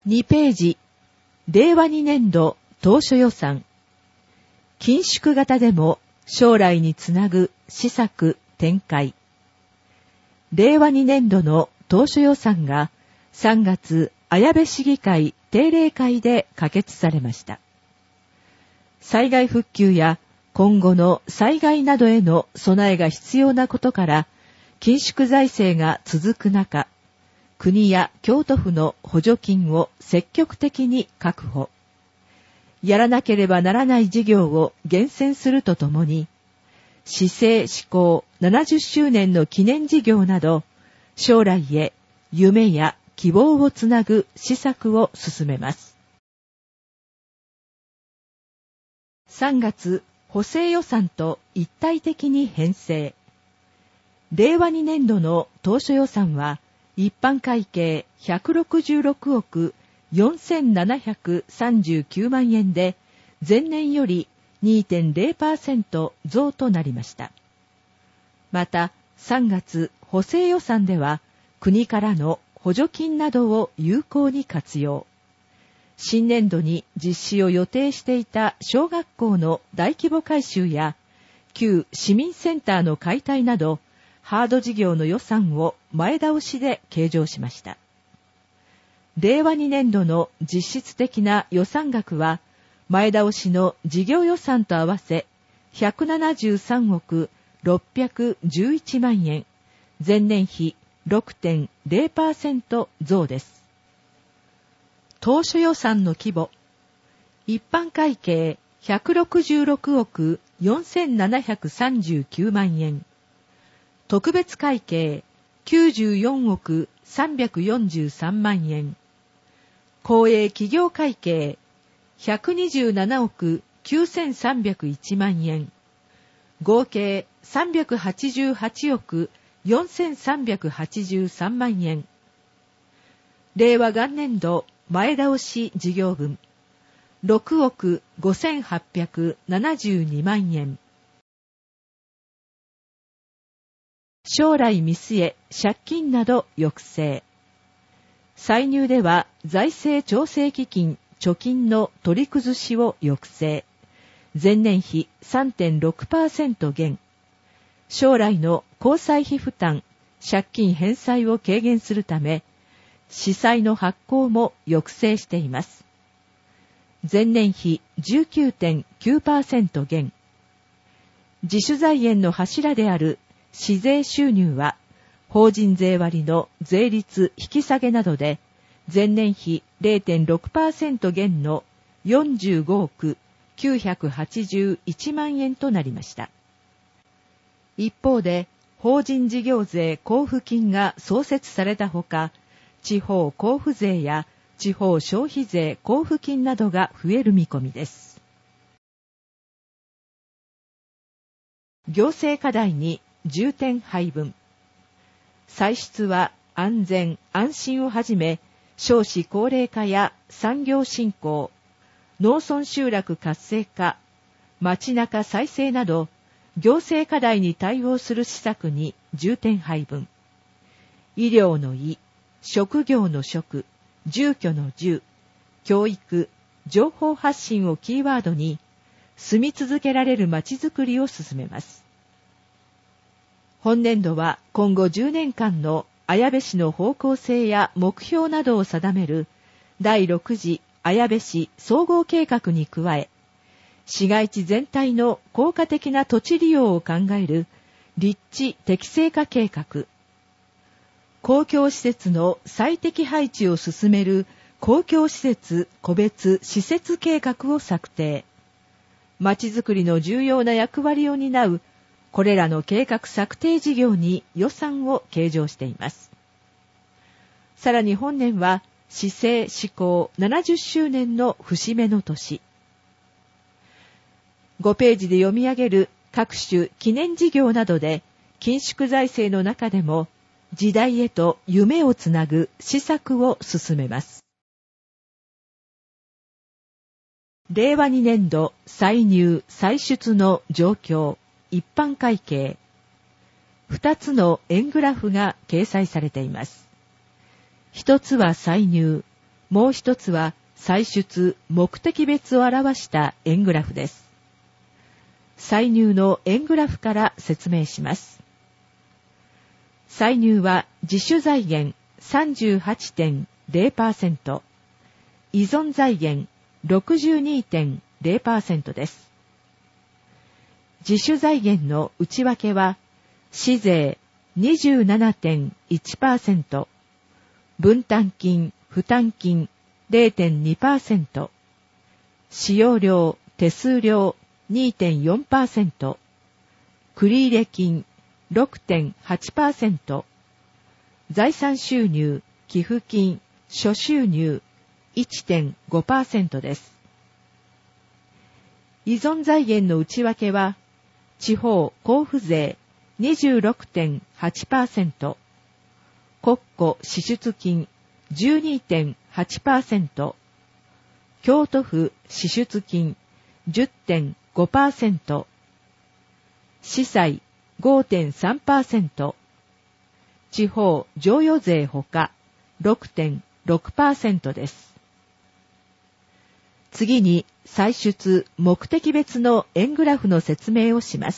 2ページ、令和2年度当初予算。緊縮型でも将来につなぐ施策展開。令和2年度の当初予算が3月綾部市議会定例会で可決されました。災害復旧や今後の災害などへの備えが必要なことから、緊縮財政が続く中、国や京都府の補助金を積極的に確保。やらなければならない事業を厳選するとともに、市政施行70周年の記念事業など、将来へ夢や希望をつなぐ施策を進めます。3月、補正予算と一体的に編成。令和2年度の当初予算は、一般会計166億4739万円で、前年より 2.0% 増となりました。また、3月補正予算では、国からの補助金などを有効に活用。新年度に実施を予定していた小学校の大規模改修や、旧市民センターの解体など、ハード事業の予算を前倒しで計上しました。令和2年度の実質的な予算額は、前倒しの事業予算と合わせ、173億611万円、前年比 6.0% 増です。当初予算の規模。一般会計166億4739万円。特別会計94億343万円。公営企業会計127億9301万円。合計388億4383万円。令和元年度前倒し事業分6億5872万円。将来見据え借金など抑制。歳入では財政調整基金貯金の取り崩しを抑制。前年比 3.6% 減。将来の交際費負担、借金返済を軽減するため、市債の発行も抑制しています。前年比 19.9% 減。自主財源の柱である市税収入は、法人税割の税率引き下げなどで、前年比 0.6% 減の45億981万円となりました。一方で、法人事業税交付金が創設されたほか、地方交付税や地方消費税交付金などが増える見込みです。行政課題に重点配分。歳出は安全・安心をはじめ、少子高齢化や産業振興、農村集落活性化、街中再生など、行政課題に対応する施策に重点配分。医療の医、職業の職、住居の住、教育、情報発信をキーワードに、住み続けられる街づくりを進めます。本年度は今後10年間の綾部市の方向性や目標などを定める第6次綾部市総合計画に加え、市街地全体の効果的な土地利用を考える立地適正化計画、公共施設の最適配置を進める公共施設個別施設計画を策定、街づくりの重要な役割を担うこれらの計画策定事業に予算を計上しています。さらに本年は市政施行70周年の節目の年。5ページで読み上げる各種記念事業などで、緊縮財政の中でも時代へと夢をつなぐ施策を進めます。令和2年度歳入歳出の状況、一般会計。2つの円グラフが掲載されています。1つは歳入、 もう一つは歳出目的別を表した円グラフです。歳入の円グラフから説明します。歳入は自主財源 38.0%、依存財源 62.0% です。自主財源の内訳は、市税 27.1%、分担金、負担金 0.2%、使用料、手数料 2.4%、繰入金 6.8%、財産収入、寄付金、諸収入 1.5% です。依存財源の内訳は、地方交付税 26.8%、国庫支出金 12.8%、京都府支出金 10.5%、司祭 5.3%、地方譲与税ほか 6.6% です。次に歳出目的別の円グラフの説明をします。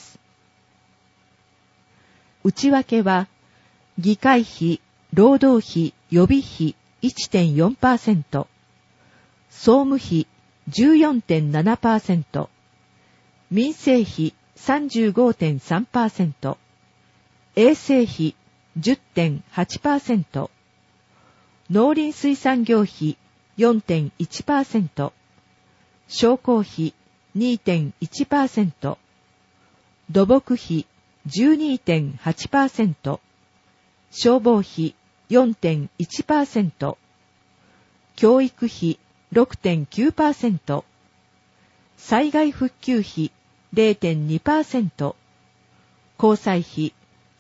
内訳は、議会費、労働費、予備費 1.4%、総務費 14.7%、民生費 35.3%、衛生費 10.8%、農林水産業費 4.1%、商工費 2.1%、土木費 12.8%、消防費 4.1%、教育費 6.9%、災害復旧費 0.2%、交際費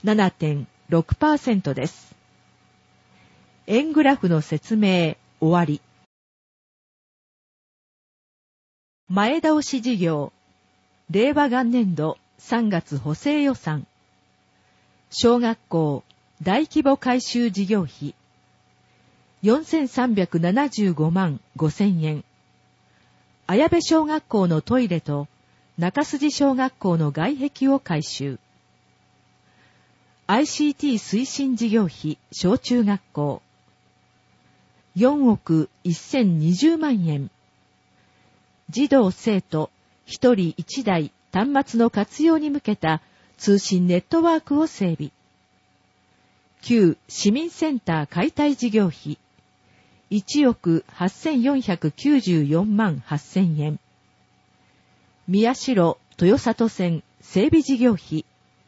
7.6% です。円グラフの説明終わり。前倒し事業、令和元年度3月補正予算、小学校大規模改修事業費、4375万5000円、綾部小学校のトイレと中筋小学校の外壁を改修、ICT 推進事業費小中学校、4億1020万円、児童生徒1人1台端末の活用に向けた通信ネットワークを整備。旧市民センター解体事業費1億8494万8000円。宮代豊里線整備事業費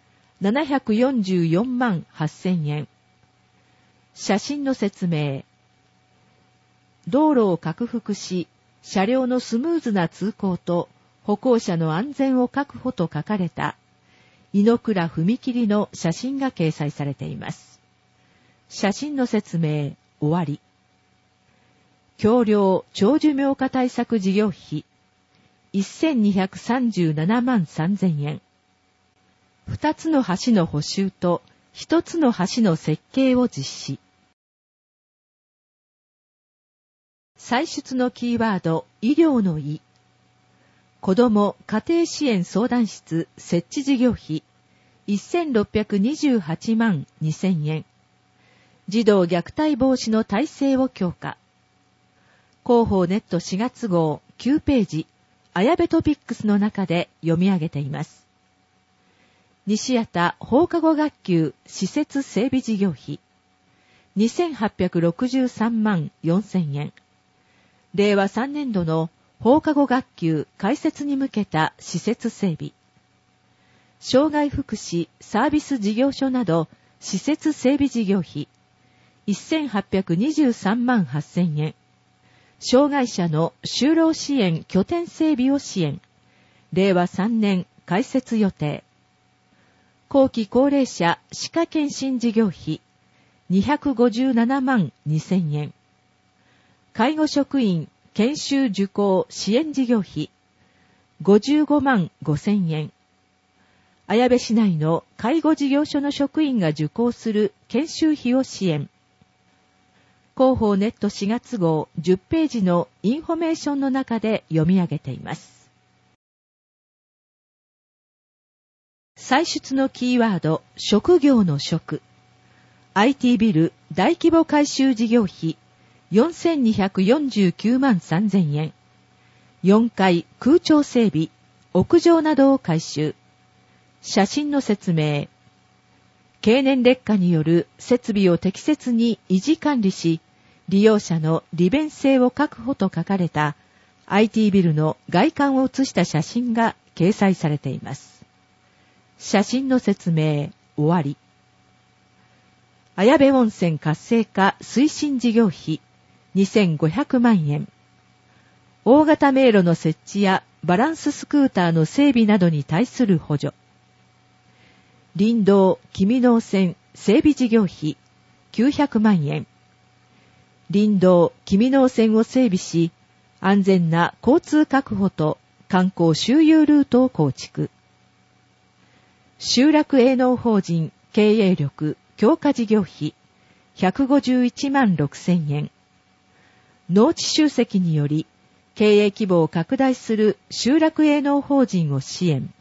744万8000円。写真の説明。道路を拡幅し、車両のスムーズな通行と歩行者の安全を確保と書かれた井の倉踏切の写真が掲載されています。写真の説明終わり。橋梁長寿命化対策事業費1237万3000円。2つの橋の補修と1つの橋の設計を実施。歳出のキーワード、医療の医。子ども家庭支援相談室設置事業費1628万2000円。児童虐待防止の体制を強化。広報ネット4月号9ページ、綾部トピックスの中で読み上げています。西畑放課後学級施設整備事業費2863万4000円。令和3年度の放課後学級開設に向けた施設整備。障害福祉サービス事業所など施設整備事業費1823万8000円。障害者の就労支援拠点整備を支援。令和3年開設予定。後期高齢者歯科検診事業費257万2000円。介護職員研修受講支援事業費55万5000円。綾部市内の介護事業所の職員が受講する研修費を支援。 広報ネット4月号10ページのインフォメーションの中で読み上げています。歳出のキーワード、職業の職。IT ビル大規模改修事業費4249万3000円。4階空調整備、屋上などを改修。写真の説明。経年劣化による設備を適切に維持管理し、利用者の利便性を確保と書かれた IT ビルの外観を写した写真が掲載されています。写真の説明、終わり。綾部温泉活性化推進事業費2500万円。大型迷路の設置やバランススクーターの整備などに対する補助。林道君能線整備事業費900万円。林道君能線を整備し、安全な交通確保と観光周遊ルートを構築。集落営農法人経営力強化事業費151万6000円。農地集積により経営規模を拡大する集落営農法人を支援。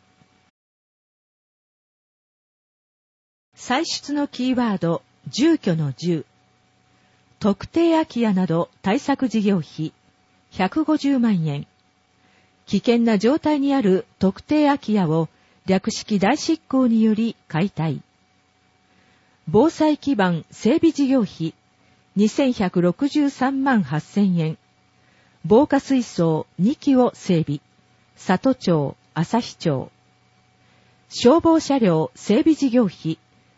歳出のキーワード、住居の住。特定空き家など対策事業費150万円。危険な状態にある特定空き家を略式代執行により解体。防災基盤整備事業費2163万8000円。防火水槽2基を整備。里町、旭町。消防車両整備事業費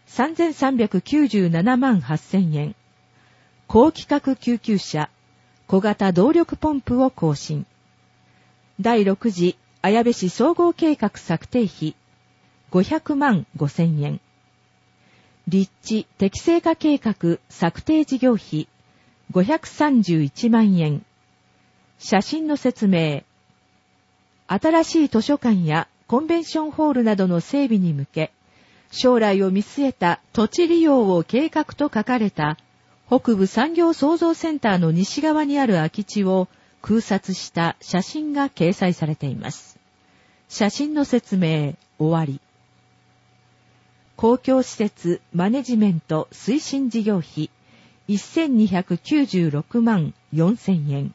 3397万8000円。高規格救急車、小型動力ポンプを更新。第6次綾部市総合計画策定費500万5000円。立地適正化計画策定事業費531万円。写真の説明。新しい図書館やコンベンションホールなどの整備に向け、将来を見据えた土地利用を計画と書かれた北部産業創造センターの西側にある空き地を空撮した写真が掲載されています。写真の説明、終わり。公共施設マネジメント推進事業費1296万4000円。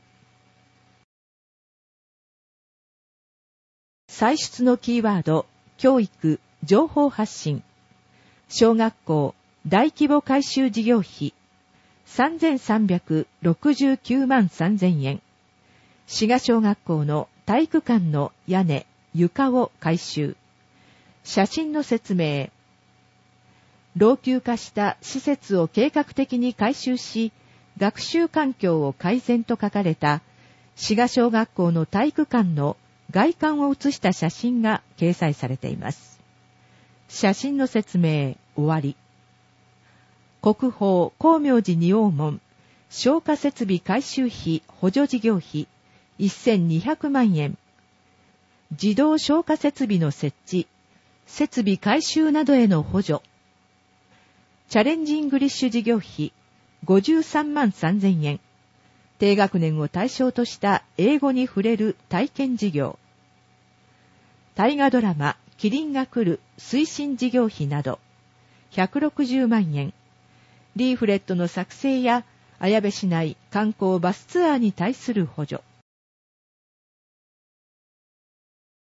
歳出のキーワード、教育、情報発信。小学校大規模改修事業費3369万3000円。滋賀小学校の体育館の屋根、床を改修。写真の説明。老朽化した施設を計画的に改修し、学習環境を改善と書かれた滋賀小学校の体育館の外観を写した写真が掲載されています。写真の説明、終わり。国宝光明寺仁王門消火設備改修費補助事業費1200万円。自動消火設備の設置、設備改修などへの補助。チャレンジイングリッシュ事業費53万3000円。低学年を対象とした英語に触れる体験事業。大河ドラマキリンが来る推進事業費など160万円。リーフレットの作成や綾部市内観光バスツアーに対する補助。